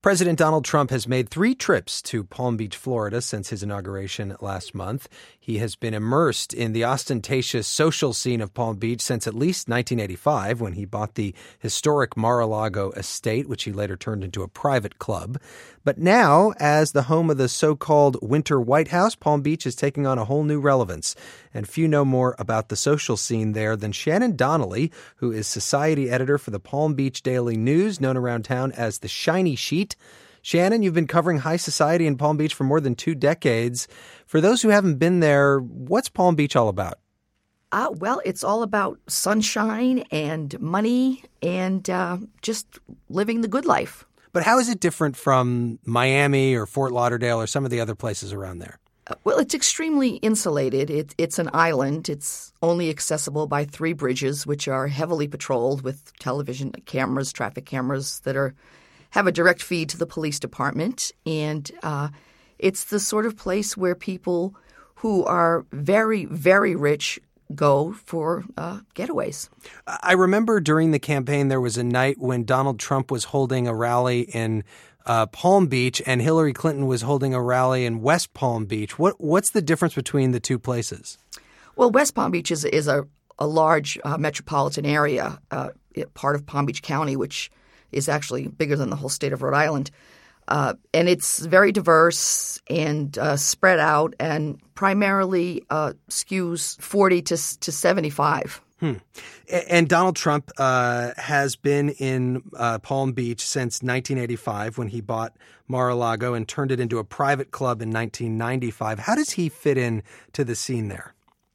President Donald Trump has made 3 trips to Palm Beach, Florida since his inauguration last month. He has been immersed in the ostentatious social scene of Palm Beach since at least 1985, when he bought the historic Mar-a-Lago estate, which he later turned into a private club. But now, as the home of the so-called Winter White House, Palm Beach is taking on a whole new relevance. And few know more about the social scene there than Shannon Donnelly, who is society editor for the Palm Beach Daily News, known around town as the Shiny Sheet. Shannon, you've been covering high society in Palm Beach for more than 2 decades. For those who haven't been there, what's Palm Beach all about? Well, it's all about sunshine and money and just living the good life. But how is it different from Miami or Fort Lauderdale or some of the other places around there? Well, it's extremely insulated. It's an island. It's only accessible by 3 bridges, which are heavily patrolled with television cameras, traffic cameras that have a direct feed to the police department. And it's the sort of place where people who are very, very rich go for getaways. I remember during the campaign there was a night when Donald Trump was holding a rally in Palm Beach and Hillary Clinton was holding a rally in West Palm Beach. What's the difference between the 2 places? Well, West Palm Beach is a large metropolitan area, part of Palm Beach County, which is actually bigger than the whole state of Rhode Island. And it's very diverse and spread out and primarily skews 40 to 75. And Donald Trump has been in Palm Beach since 1985 when he bought Mar-a-Lago and turned it into a private club in 1995. How does he fit in to the scene there?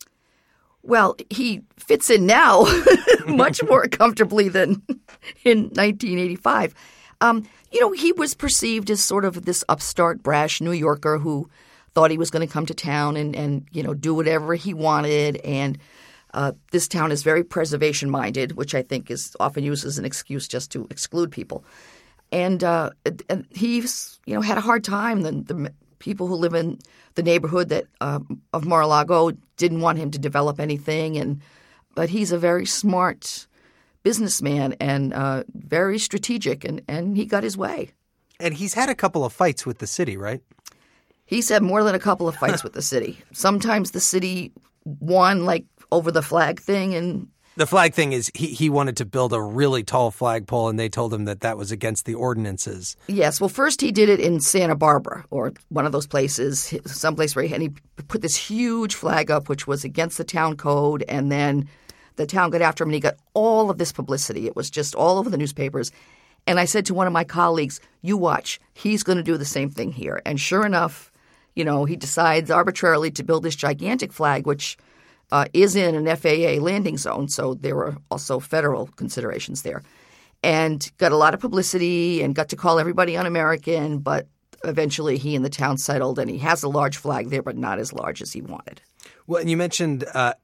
Well, he fits in now much more comfortably than in 1985. He was perceived as sort of this upstart, brash New Yorker who thought he was going to come to town and do whatever he wanted. And this town is very preservation-minded, which I think is often used as an excuse just to exclude people. And he's, had a hard time. The people who live in the neighborhood of Mar-a-Lago didn't want him to develop anything. But he's a very smart businessman and very strategic, and he got his way. And he's had a couple of fights with the city, right? He's had more than a couple of fights with the city. Sometimes the city won, like over the flag thing. And the flag thing is he wanted to build a really tall flagpole, and they told him that was against the ordinances. Yes. Well, first he did it in Santa Barbara, or one of those places, someplace where he put this huge flag up, which was against the town code, and then the town got after him, and he got all of this publicity. It was just all over the newspapers. And I said to one of my colleagues, you watch, he's going to do the same thing here. And sure enough, he decides arbitrarily to build this gigantic flag, which is in an FAA landing zone. So there were also federal considerations there. And got a lot of publicity and got to call everybody un-American. But eventually he and the town settled, and he has a large flag there, but not as large as he wanted. Well, and you mentioned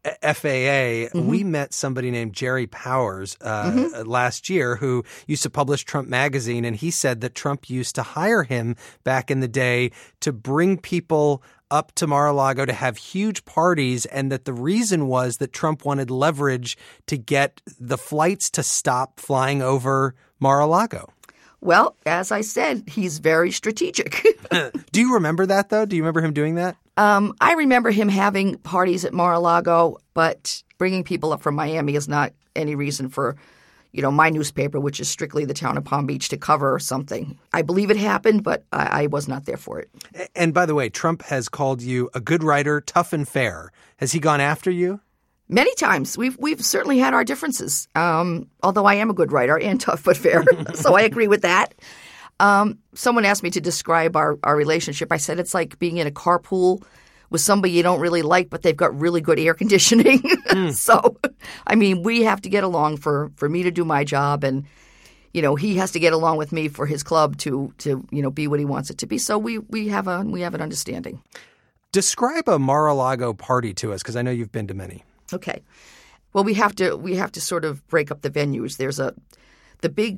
FAA. Mm-hmm. We met somebody named Jerry Powers last year who used to publish Trump Magazine, and he said that Trump used to hire him back in the day to bring people up to Mar-a-Lago to have huge parties, and that the reason was that Trump wanted leverage to get the flights to stop flying over Mar-a-Lago. Well, as I said, he's very strategic. Do you remember that, though? Do you remember him doing that? I remember him having parties at Mar-a-Lago, but bringing people up from Miami is not any reason for, my newspaper, which is strictly the town of Palm Beach, to cover something. I believe it happened, but I was not there for it. And by the way, Trump has called you a good writer, tough and fair. Has he gone after you? Many times. We've certainly had our differences, although I am a good writer and tough but fair, so I agree with that. Someone asked me to describe our relationship. I said it's like being in a carpool with somebody you don't really like, but they've got really good air conditioning. So, we have to get along for me to do my job, and, he has to get along with me for his club to be what he wants it to be. So we have an understanding. Describe a Mar-a-Lago party to us, because I know you've been to many. Okay. Well, we have to sort of break up the venues. There's the big,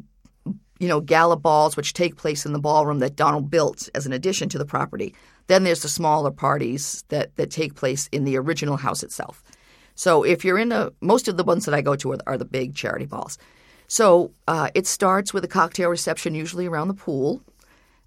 gala balls, which take place in the ballroom that Donald built as an addition to the property. Then there's the smaller parties that take place in the original house itself. So if you're most of the ones that I go to are the big charity balls. So it starts with a cocktail reception, usually around the pool.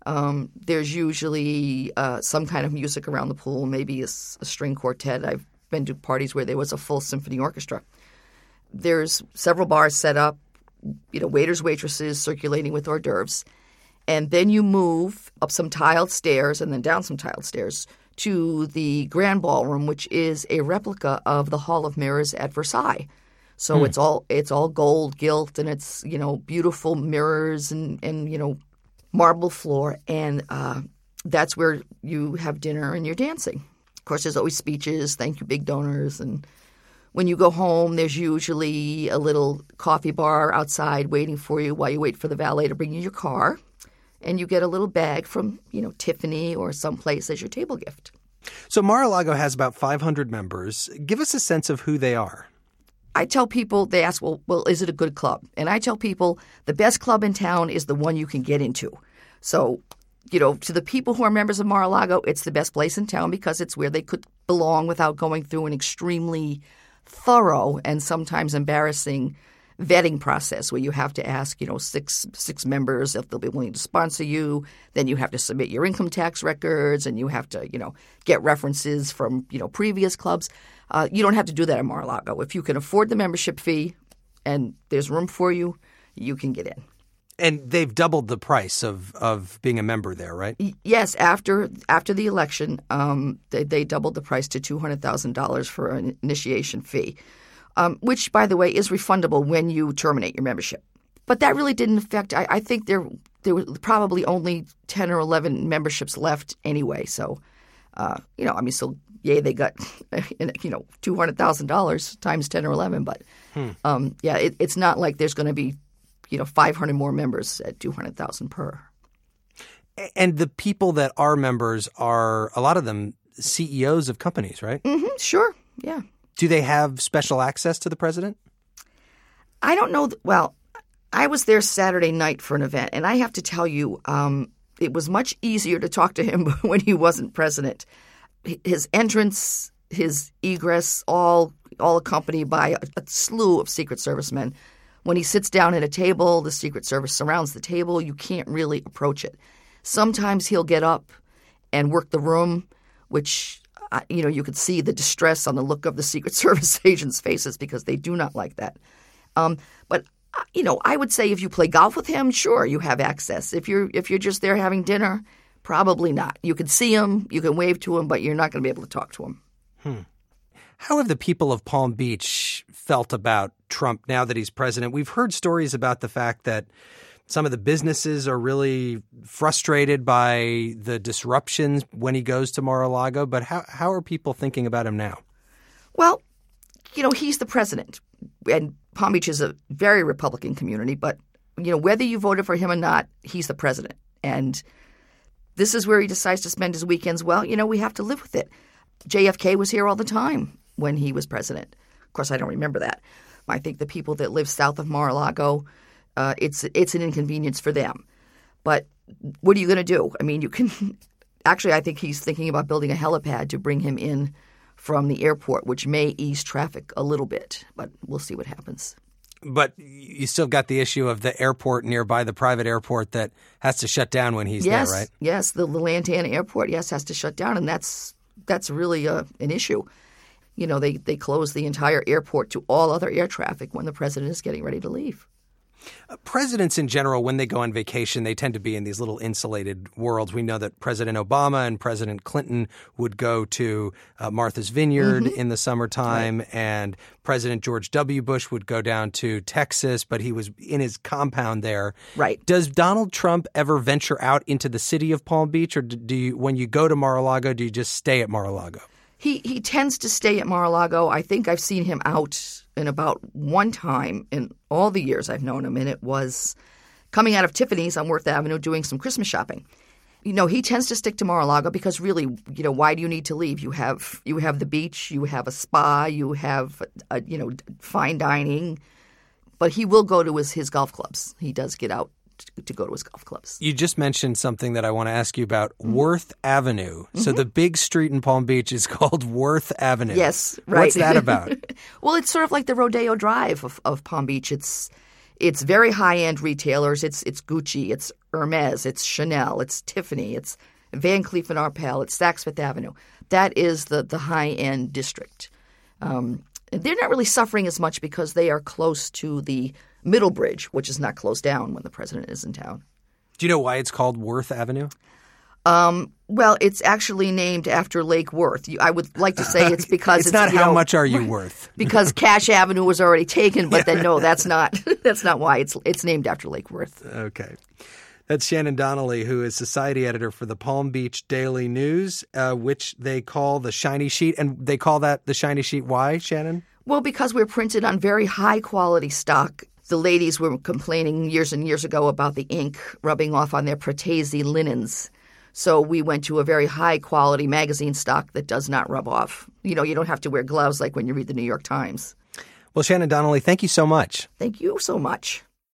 There's usually some kind of music around the pool, maybe a string quartet. I've been to parties where there was a full symphony orchestra. There's several bars set up, waiters, waitresses circulating with hors d'oeuvres. And then you move up some tiled stairs and then down some tiled stairs to the Grand Ballroom, which is a replica of the Hall of Mirrors at Versailles. So it's all gold gilt, and it's beautiful mirrors and marble floor, and that's where you have dinner and you're dancing. Of course, there's always speeches, thank you, big donors, and when you go home, there's usually a little coffee bar outside waiting for you while you wait for the valet to bring you your car, and you get a little bag from Tiffany or someplace as your table gift. So Mar-a-Lago has about 500 members. Give us a sense of who they are. I tell people, they ask, well, is it a good club? And I tell people the best club in town is the one you can get into. So, to the people who are members of Mar-a-Lago, it's the best place in town because it's where they could belong without going through an extremely thorough and sometimes embarrassing vetting process where you have to ask, six members if they'll be willing to sponsor you. Then you have to submit your income tax records, and you have to, get references from, previous clubs. You don't have to do that at Mar-a-Lago. If you can afford the membership fee and there's room for you, you can get in. And they've doubled the price of being a member there, right? Yes. After the election, they doubled the price to $200,000 for an initiation fee, which, by the way, is refundable when you terminate your membership. But that really didn't affect – I think there were probably only 10 or 11 memberships left anyway. So, so – yeah, they got, $200,000 times 10 or 11. But, it's not like there's going to be, 500 more members at $200,000 per. And the people that are members are, a lot of them, CEOs of companies, right? Mm-hmm, sure, yeah. Do they have special access to the president? I don't know. Well, I was there Saturday night for an event, and I have to tell you, it was much easier to talk to him when he wasn't president. His entrance, his egress, all accompanied by a slew of Secret Service men. When he sits down at a table, the Secret Service surrounds the table. You can't really approach it. Sometimes he'll get up and work the room, which, you could see the distress on the look of the Secret Service agents' faces because they do not like that. But I would say if you play golf with him, sure, you have access. If you're just there having dinner, probably not. You can see him, you can wave to him, but you're not going to be able to talk to him. How have the people of Palm Beach felt about Trump now that he's president? We've heard stories about the fact that some of the businesses are really frustrated by the disruptions when he goes to Mar-a-Lago. But how are people thinking about him now? Well, he's the president. And Palm Beach is a very Republican community. But, whether you voted for him or not, he's the president. And this is where he decides to spend his weekends. Well, we have to live with it. JFK was here all the time when he was president. Of course, I don't remember that. I think the people that live south of Mar-a-Lago, it's an inconvenience for them. But what are you going to do? I mean, you can – actually, I think he's thinking about building a helipad to bring him in from the airport, which may ease traffic a little bit. But we'll see what happens. But you still got the issue of the airport nearby, the private airport that has to shut down when he's there, right? Yes, the Lantana Airport, has to shut down, and that's really an issue. They close the entire airport to all other air traffic when the president is getting ready to leave. Presidents in general, when they go on vacation, they tend to be in these little insulated worlds. We know that President Obama and President Clinton would go to Martha's Vineyard in the summertime, right. And President George W. Bush would go down to Texas, but he was in his compound there. Right. Does Donald Trump ever venture out into the city of Palm Beach, or when you go to Mar-a-Lago, do you just stay at Mar-a-Lago? He tends to stay at Mar-a-Lago. I think I've seen him out in about one time in all the years I've known him, and it was coming out of Tiffany's on Worth Avenue doing some Christmas shopping. He tends to stick to Mar-a-Lago because really, why do you need to leave? You have the beach, you have a spa, you have fine dining, but he will go to his golf clubs. He does get out to go to his golf clubs. You just mentioned something that I want to ask you about, Worth Avenue. So the big street in Palm Beach is called Worth Avenue. Yes, right. What's that about? Well, it's sort of like the Rodeo Drive of Palm Beach. It's It's very high-end retailers. It's Gucci, it's Hermes, it's Chanel, it's Tiffany, it's Van Cleef & Arpels, it's Saks Fifth Avenue. That is the high-end district. They're not really suffering as much because they are close to the Middle Bridge, which is not closed down when the president is in town. Do you know why it's called Worth Avenue? Well, it's actually named after Lake Worth. I would like to say it's because it's not how much are you worth? Because Cash Avenue was already taken, but then no, that's not why it's named after Lake Worth. Okay. That's Shannon Donnelly, who is society editor for the Palm Beach Daily News, which they call the Shiny Sheet. And they call that the Shiny Sheet. Why, Shannon? Well, because we're printed on very high-quality stock. The ladies were complaining years and years ago about the ink rubbing off on their Protese linens. So we went to a very high-quality magazine stock that does not rub off. You don't have to wear gloves like when you read the New York Times. Well, Shannon Donnelly, thank you so much. Thank you so much.